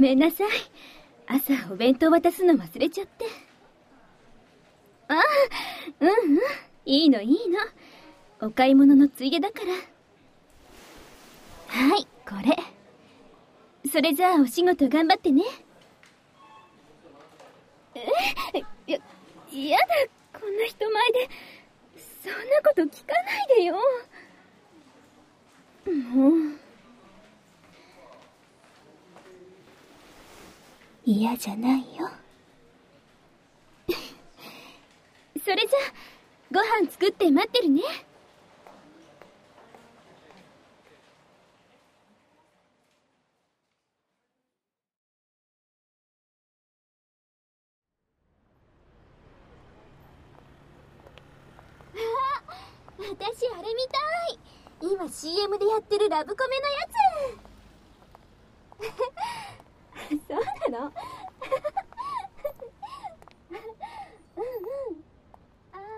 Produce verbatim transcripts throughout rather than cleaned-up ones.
めんなさい。朝お弁当渡すの忘れちゃって。ああ、うんうん。いいのいいの。お買い物のついでだから。はい、これ。それじゃあお仕事頑張ってね。え、や、やだ、こんな人前で。そんなこと聞かないでよ。もう。嫌じゃないよ。それじゃあ、ご飯作って待ってるね。私あれ見たい。今 シーエム でやってるラブコメのやつ。そうなの？うんうん。ああ。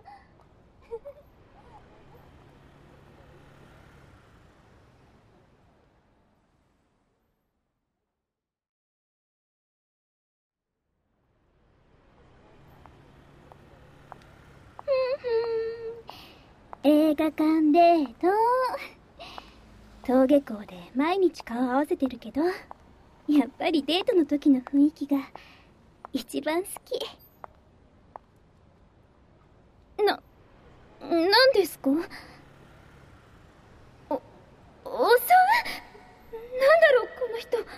映画館デート。登下校で毎日顔合わせてるけど、やっぱりデートの時の雰囲気が一番好き。な、なんですか？お、おそう？なんだろう、この人。え、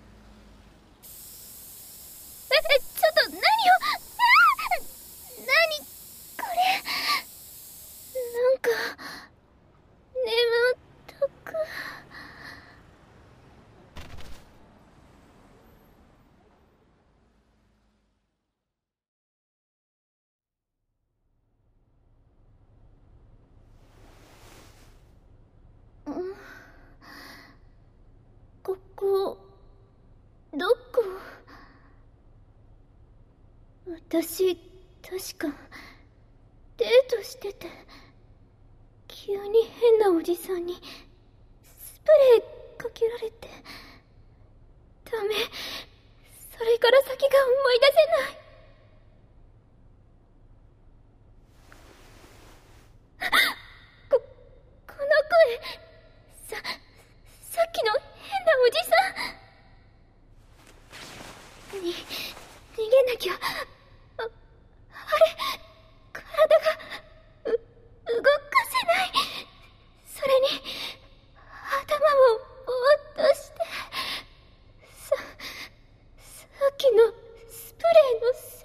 え、ちょっと何を、何これ。なんか眠たく。ここどこ？私確かデートしてて、急に変なおじさんにスプレーかけられて。ダメ、それから先が思い出せない。こ、この声、さ、さっきの変なおじさんに、逃げなきゃ。あ、あれ、体が、う、動かせない。それに、頭もぼーっとして、さ、さっきのスプレーのせ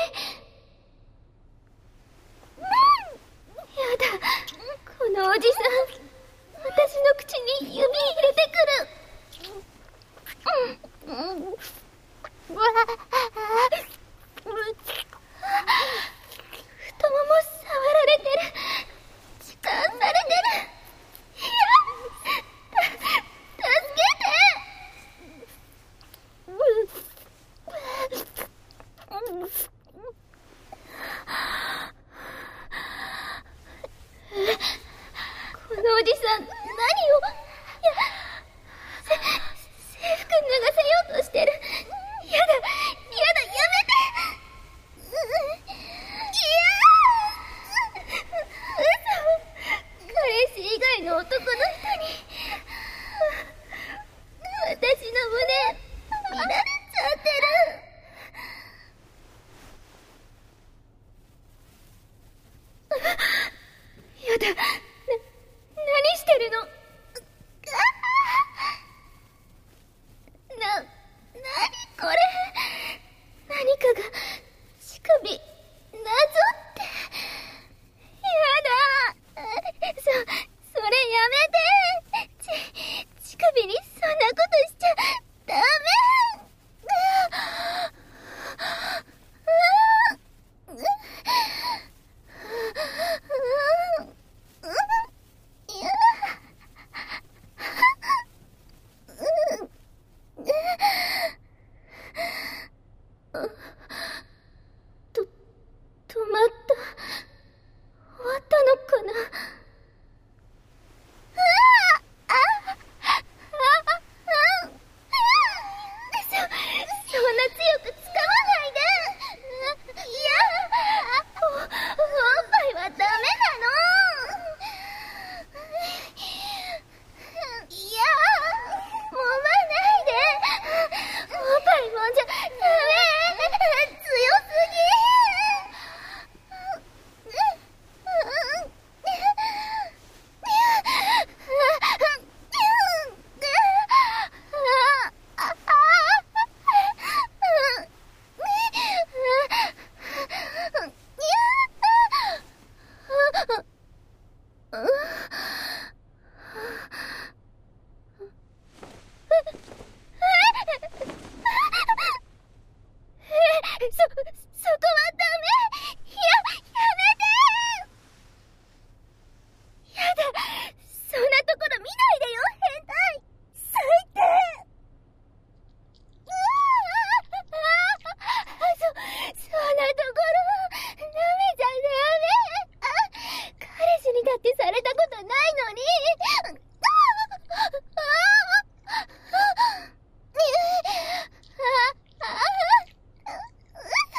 い？やだ、このおじさん、私の口に指入れてくる。うん、うん、うわあ、太もも触られてる。痴漢されてる。いや、た、助けて。このおじさん、何を。いや、せ、制服脱がせようとしてる。やだ、やだ、やめて。う、いやー、嘘。彼氏以外の男の人に。私の胸見られちゃってる。やだ、な、何してるの？な、なにこれ。何かが乳首なぞって。やだ、そ、それやめて。ち、乳首にそんなことしちゃダメ。と、止まった。終わったのかな。ああああああ、 んな強くつかまないで。いや、お、おっぱいはダメなの。いや、揉まないで。おっぱいもんじゃダメ。強すぎ。そ、そこはダメ。や、やめて。やだ、そんなところ見ないでよ、変態。最低。うわあ、そ、そんなところ、舐めちゃダメ。あ、彼氏にだってされたことないのに。ああ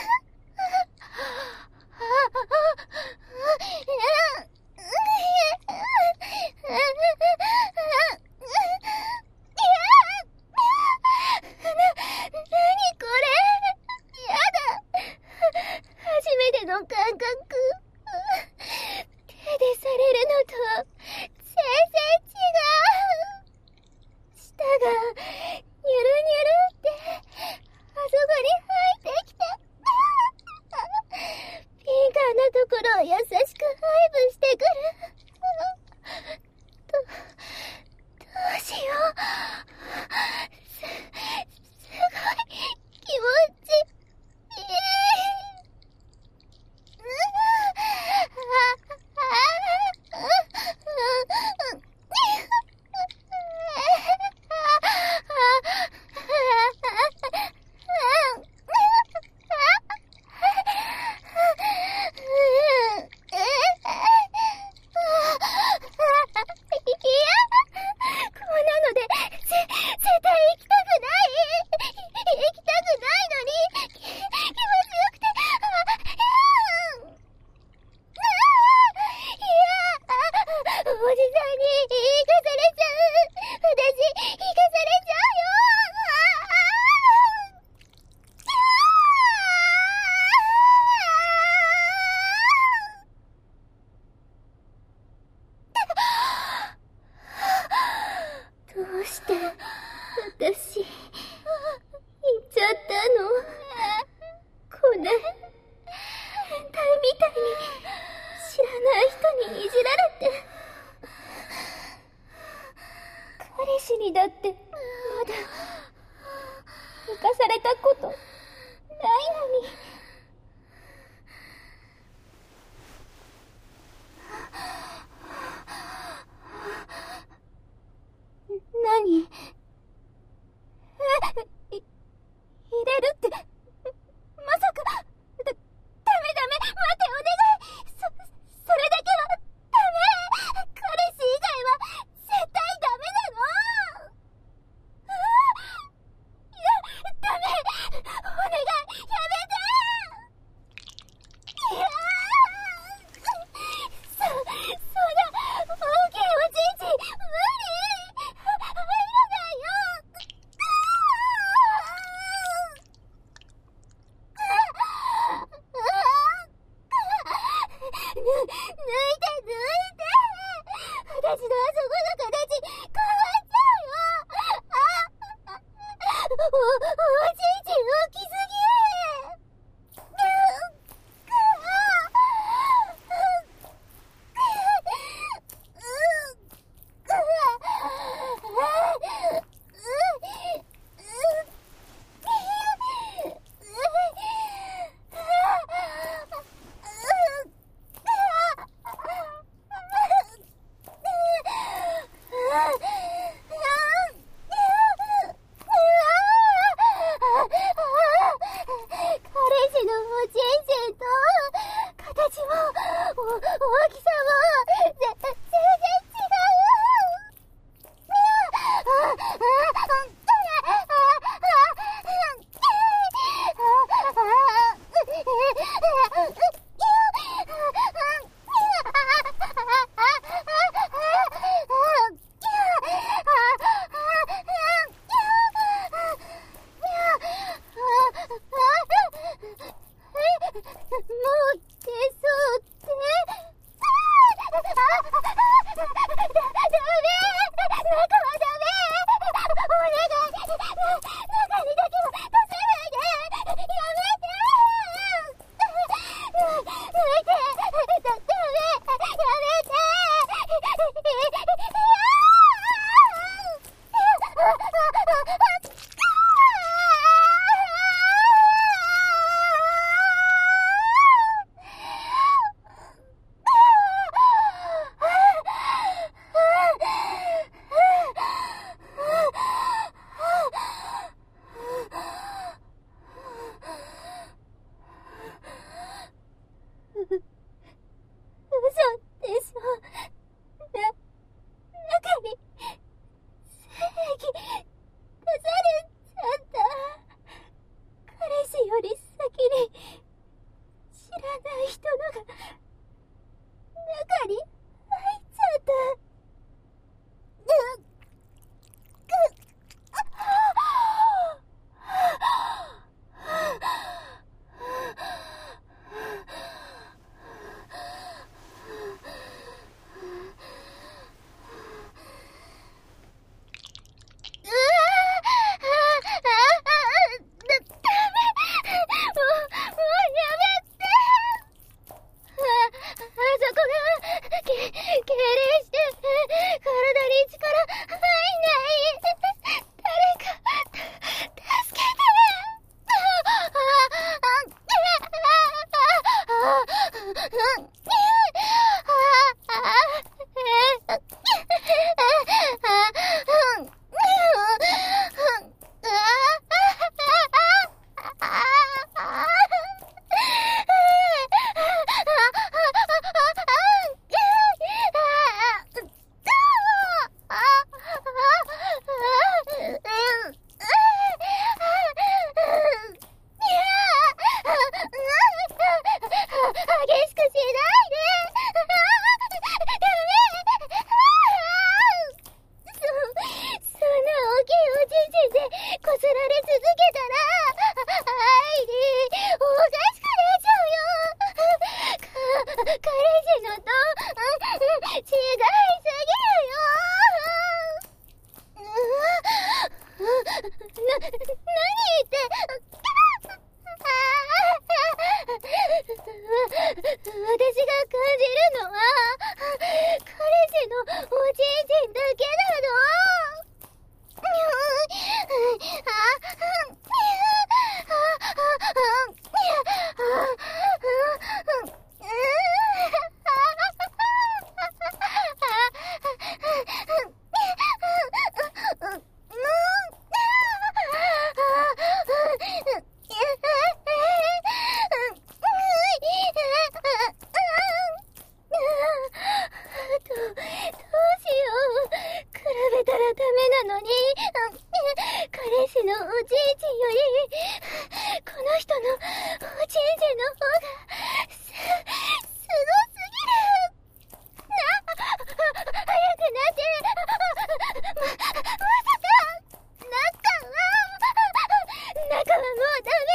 人のおちんちんの方がす、すごすぎる。な、早くなって。ま、まさか、中は、中はもうダメ。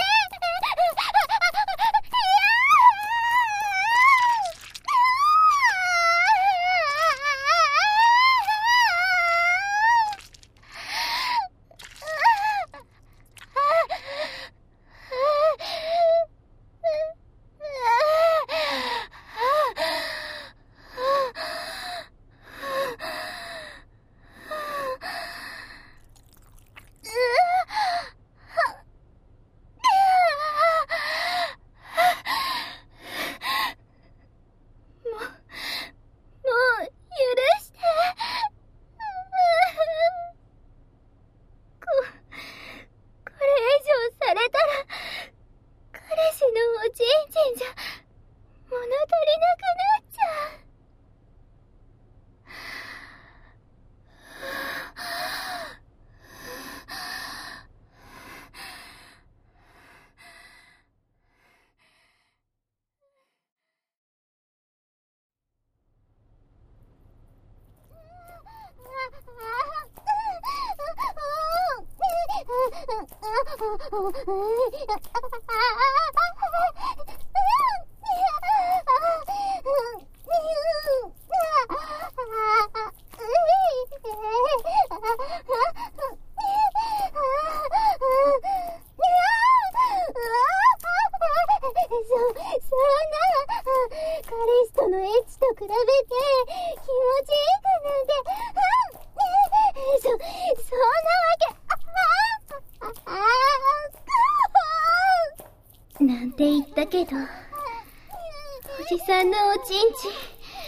なんて言ったけど、おじさんのおちんちん、ほんと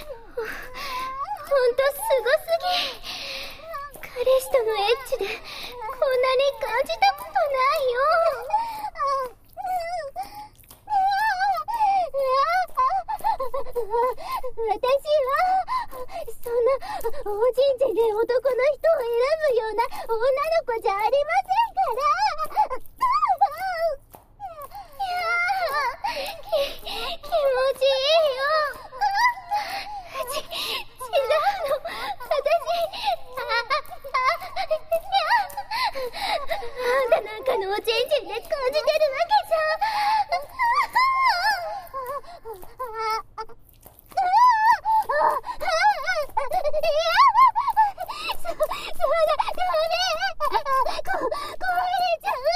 すごすぎ。彼氏とのエッチでこんなに感じたことないよ。私はそんなおちんちんで男の人を選ぶような女の子じゃありませんから。き、気持ちいいよ。ち、違うの。私、あ、あ、あんたなんかのおちんちんで感じてるわけじゃ。そ、そうだ、ダメ。こ、壊れちゃう。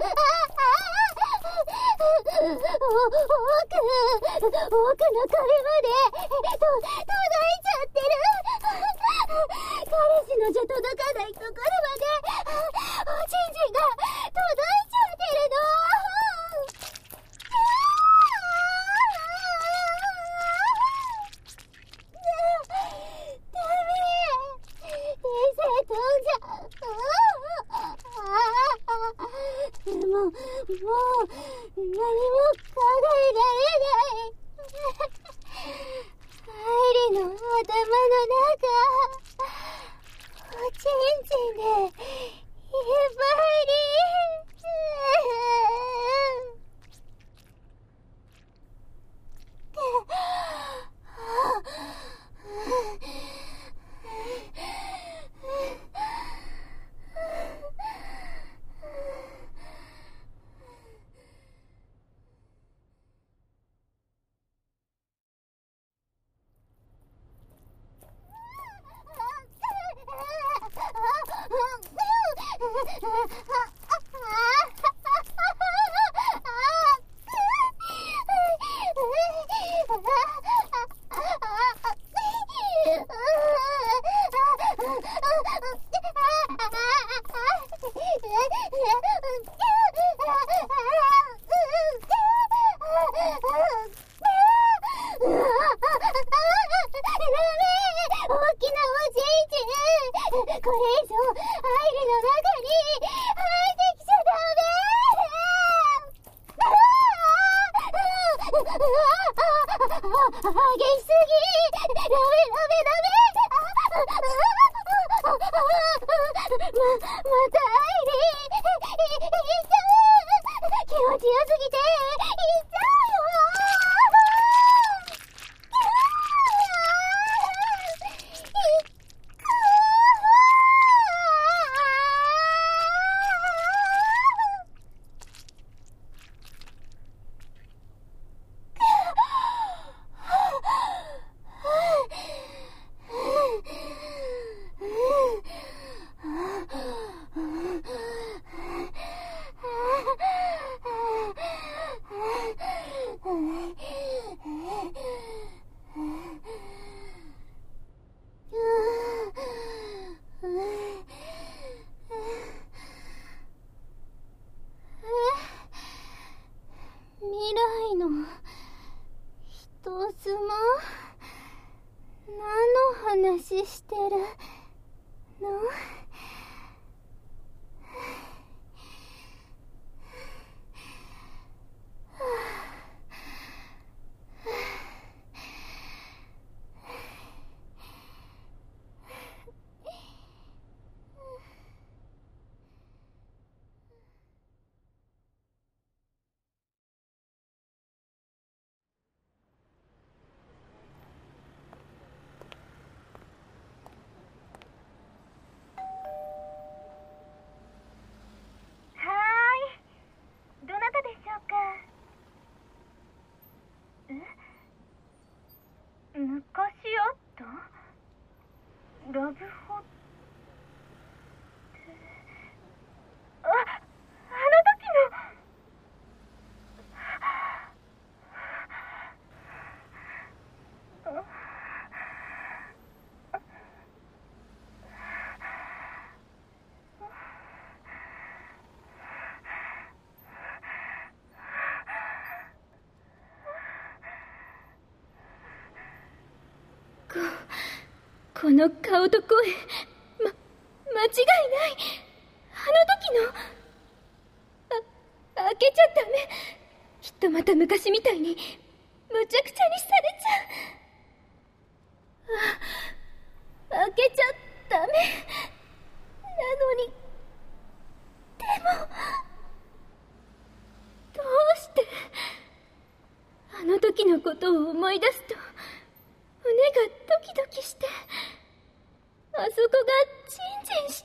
奥、奥の壁まで、と、届いちゃってる。彼氏のじゃ届かないところまで、おちんちんが届いちゃってるの。ダメ。衛星飛んじゃう。もう、もう、何も考えられない。愛理の頭の中、おちんちんでいっぱいに。 気持ちよすぎて、いっちゃう未来の人妻？何の話してるの？昔あったラブホってあ、あの時のこ、この顔と声、ま、間違いない。あの時の。あ、開けちゃダメ。きっとまた昔みたいに、むちゃくちゃにされちゃう。あ、開けちゃダメ。なのに、でも、どうして、あの時のことを思い出すと、胸がドキドキして、あそこがジンジンして。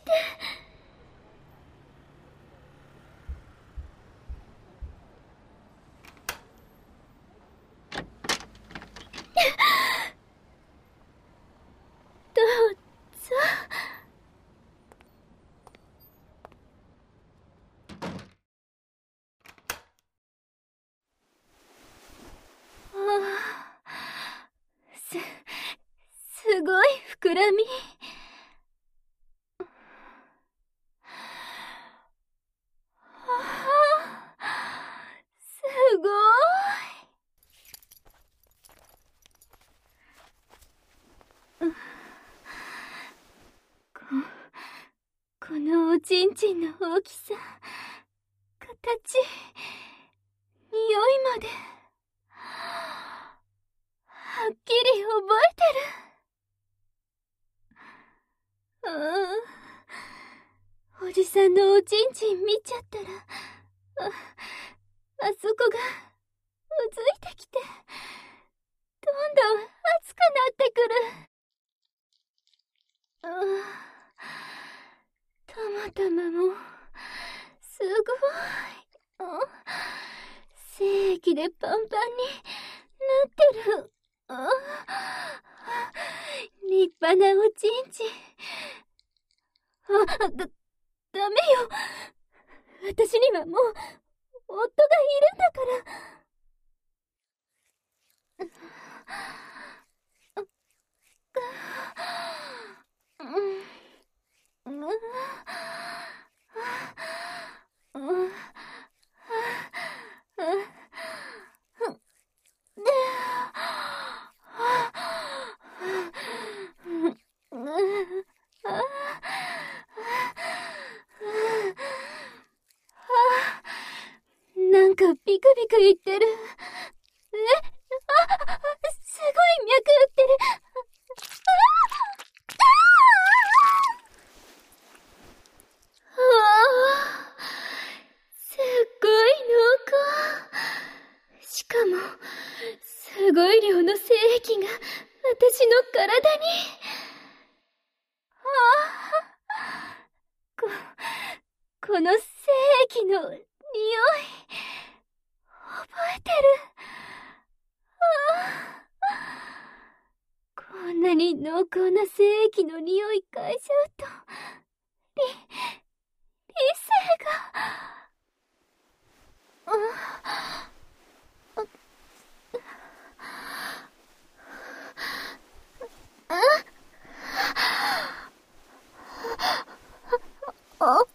どうぞ。ああ、す、すごい膨らみ。すごい。こ、このおちんちんの大きさ、形、匂いまで、はっきり覚えてる。ああ、おじさんのおちんちん見ちゃったら、あ、あそこがうずいてきて、どんどん熱くなってくる。ああ、たまたまも、すごい。あ、精液でパンパンになってる。あ、立派なおちんちん。あ、だ、ダメよ。私にはもう、夫がいるんだから。なんかビクビク言ってる。え、あ、すごい脈打ってる。ああ、すっごいのすごい量の精液が私の体に。ああ、こ、この精液の匂い、覚えてる。ああ、こんなに濃厚な精液の匂い嗅いじゃうと、り、理性が、あ、あ、あ、あ、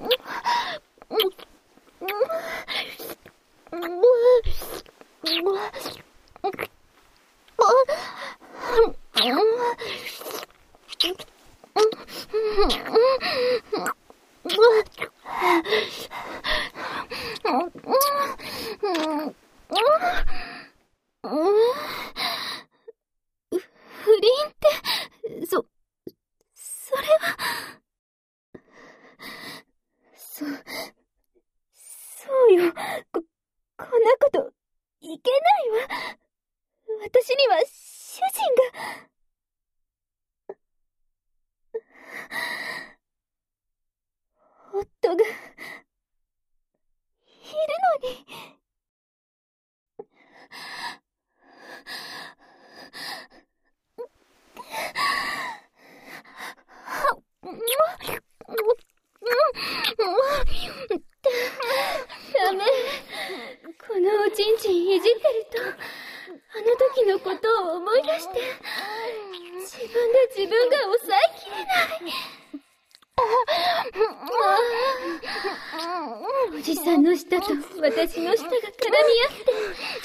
不倫って、そ、それは、そ、そうよ。こ、こんなこといけないわ。私には主人が。夫がいるのに。ダメ。このおちんちんいじってると、あの時のことを思い出して、自分で自分が抑えきれない。おじさんの舌と私の舌が絡み合って、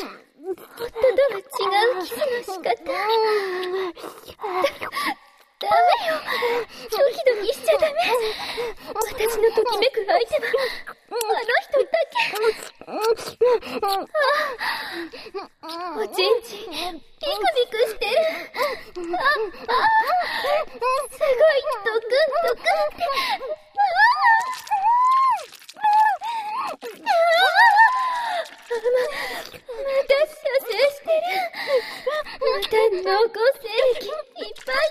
夫とは違うキスの仕方。ダメよ。ドキドキしちゃダメ。私のときめく相手は、あの人だけ。あ、おちんちん、ピクピクしてる。あ、あ、すごい、ドクンドクンって。ま、また射精してる。また濃厚精液いっぱい出してる。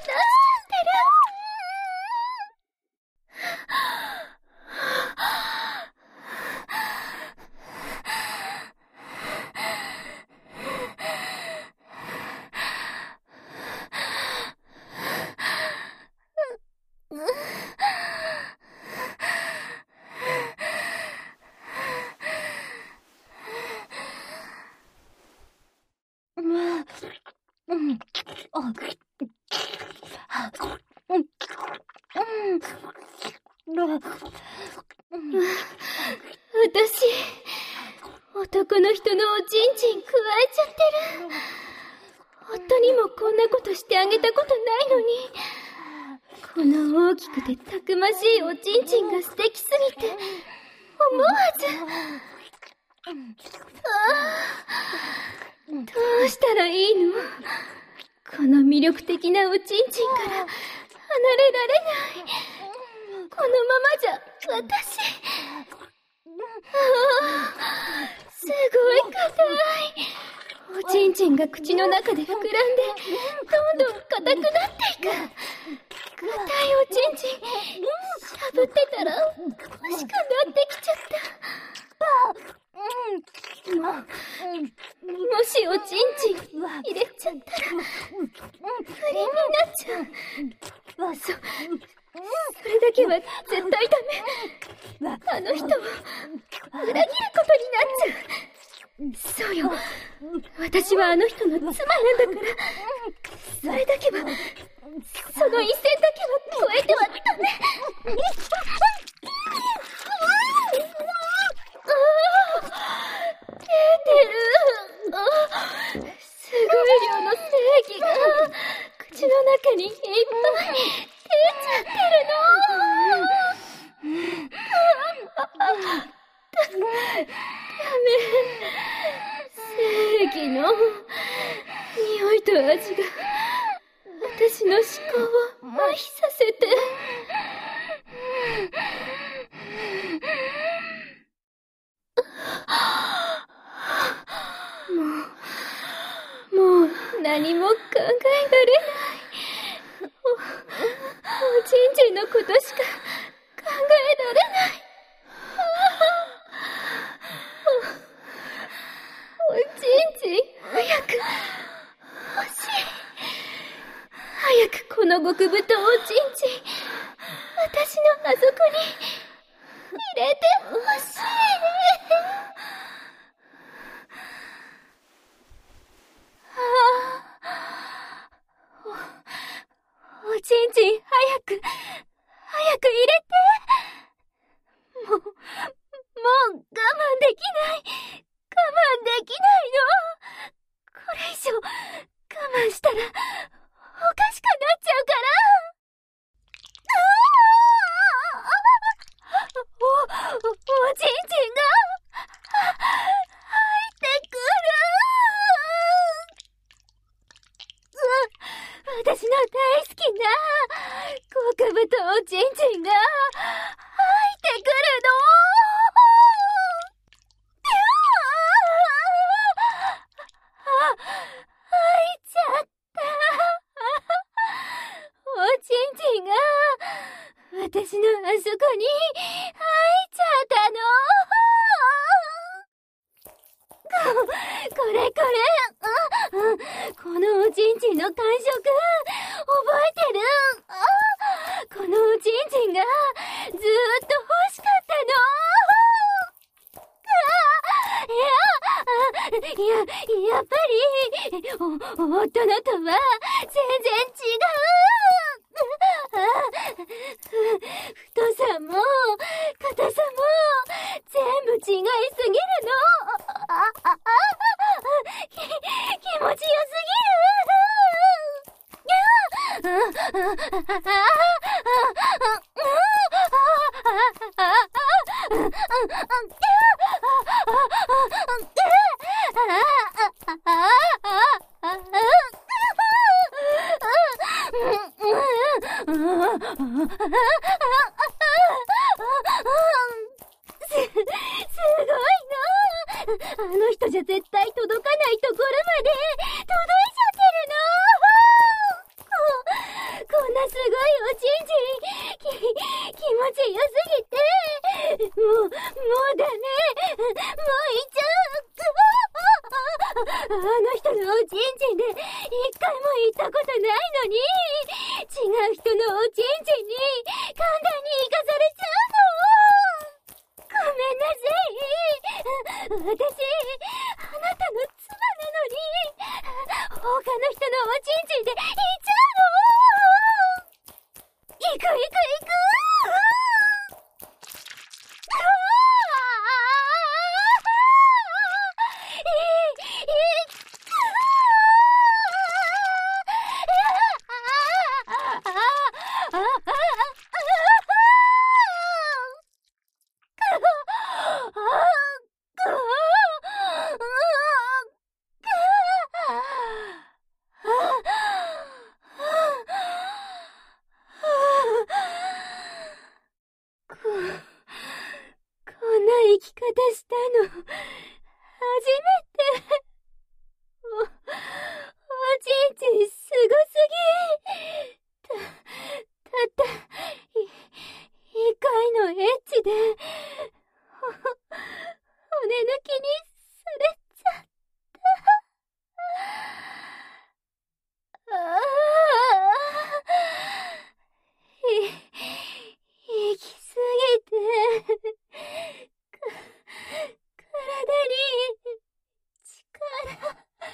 私、男の人のおちんちんくわえちゃってる。夫にもこんなことしてあげたことないのに、この大きくてたくましいおちんちんが素敵すぎて、思わず。ああ、どうしたらいいの？この魅力的なおちんちんから離れられない。このままじゃ、私。ああ、すごい硬い。おちんちんが口の中で膨らんで、どんどん硬くなっていく。硬いおちんちん、しゃぶってたら欲しくなってきちゃった。もしおちんちん入れちゃったら、不倫になっちゃう。そ、それだけは絶対ダメ。あの人を裏切ることになっちゃう。そうよ。私はあの人の妻なんだから、それだけは、その一線だけは超えてはダメ。出てる。すごい量の精液が口の中にいっぱい出ちゃってるの。ダメ。精液の匂いと味が私の思考を麻痺させて。もう、もう何も考えられない。お、おちんちんのことしか考えられない。お、おちんちん、早く、欲しい。早くこの極太おちんちん、私のあそこに入れてほしい。お、おちんちん、早く、早く入れて。もう、もう我慢できない。我慢できないの。これ以上、我慢したら、おかしくなっちゃうから。お、お、おちんちんが、入ってくる。私の大好きな、極太おちんちんが、入ってくるの。あ、入っちゃった。おちんちんが、私のあそこに、入っちゃったの。こ、これこれ、うん、うん、このおちんちんの感触、覚えてる。あ、このおちんちんが、ずーっと欲しかったの。あ、いや、やっぱり、お、夫のとは、全然違う。太さも、硬さも、全部違いすぎるの。あ、あ、あ、き、気持ちよすぎる。す、すごいの。あの人じゃ絶対届かないところまで届いちゃってるの。こ、こんなすごいおちんちん、き、気持ちよすぎて、もう、もうダメ。もう行っちゃう。あの人のおちんちんで一回も行ったことないのに、違う人のおちんちんに簡単に行かされちゃうの。ごめんなさい。私、あなたの妻なのに、他の人のおちんちんで行っちゃうの。行く行く行く。生き方したの、初めて。お、おちんちんすごすぎ。た、たった、い、一回のエッチで、ほ、骨抜きにされちゃった。ああ、い、行きすぎて、体に力入ら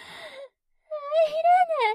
ない。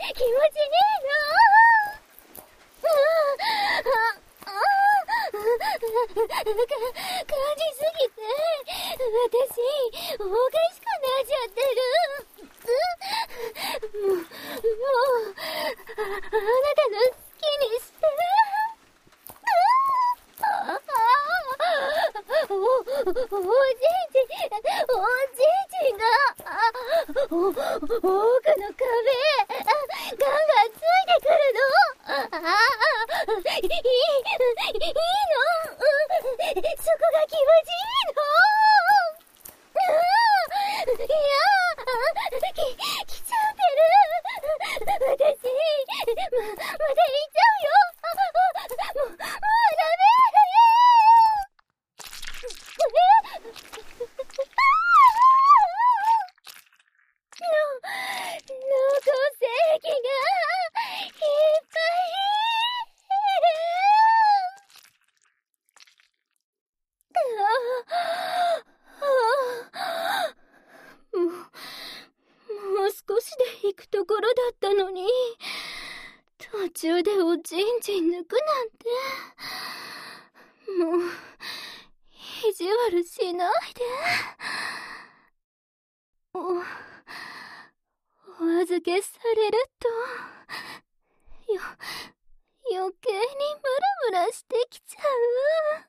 気持ちいいの。感じすぎて私おかしくなっちゃってる。もうもうあなたの好きにして。おおじいちんおじいちんがお奥の壁ガンガンついてくるの。ああいいいいの。そこが気持ちいいの。いやき来ちゃってる。私ままた行っちゃうよ。もうもうダメ。濃厚精液がいっぱい。もう、もう少しで行くところだったのに、途中でおちんちん抜くなんて。もう、意地悪しないで。お、お預けされると、よ、余計にムラムラしてきちゃう。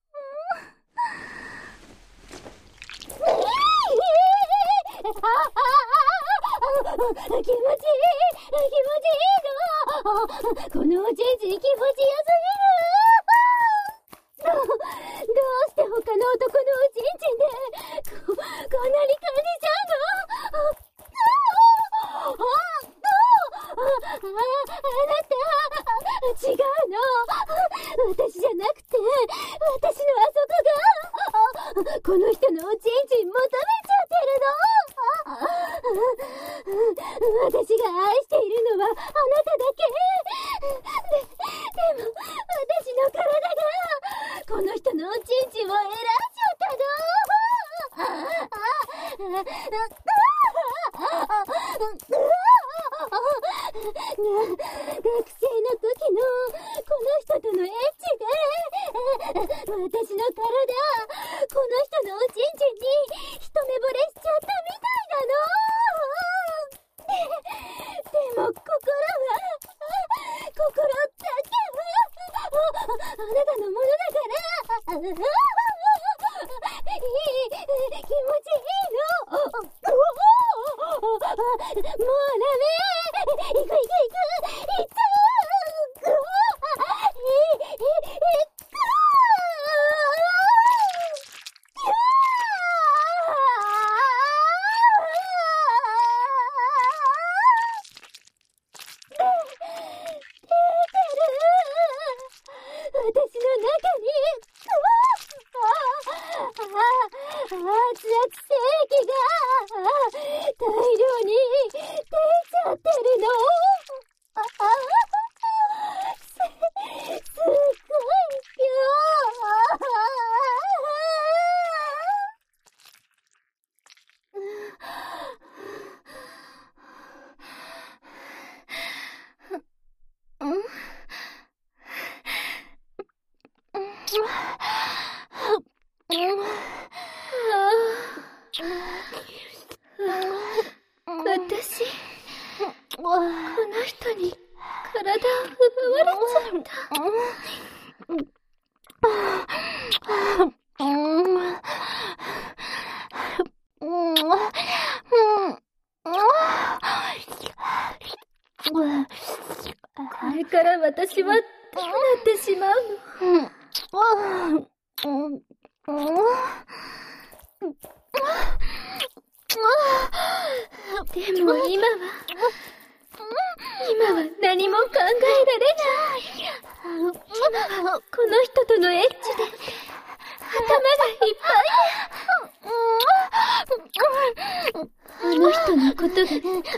気持ちいい気持ちいいの。このおちんちん気持ちよすぎる。どうして他の男のおちんちんでこ、こんなに感じちゃうの。あああなた違うの。私じゃなくて私のあそこがこの人のおちんちん求めちゃってるの。私が愛しているのはあなただけ。で、でも私の体がこの人のおちんちんを選んじゃったの。学生の時のこの人とのエッチで私の体この人のおちんちんに一目惚れしちゃったみたいなの。でも心は心だけはあなたのものだからいい気持ちいいの。もうダメ。行く行く行く行っちゃう。いい行く。私の中に熱々精液が大量に出ちゃってるの。す、すっごいよ。うん私、この人に体を奪われちゃった。これから私はどうなってしまうの。でも今は今は何も考えられない。今はこの人とのエッチで頭がいっぱい。あの人のことが進んで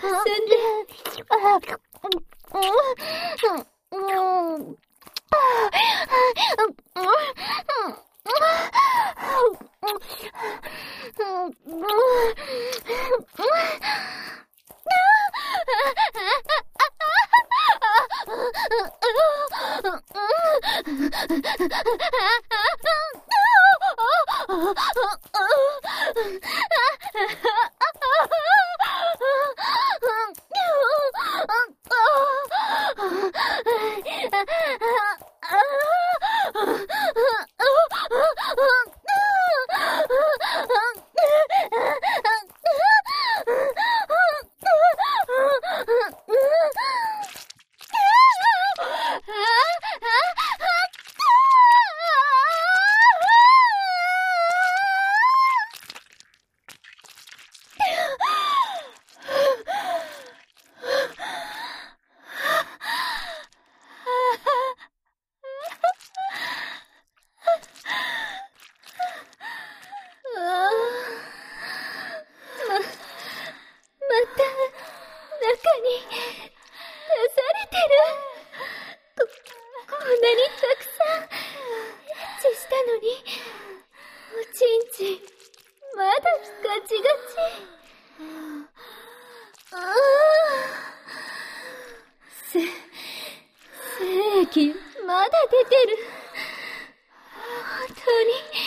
まだ出てる。本当に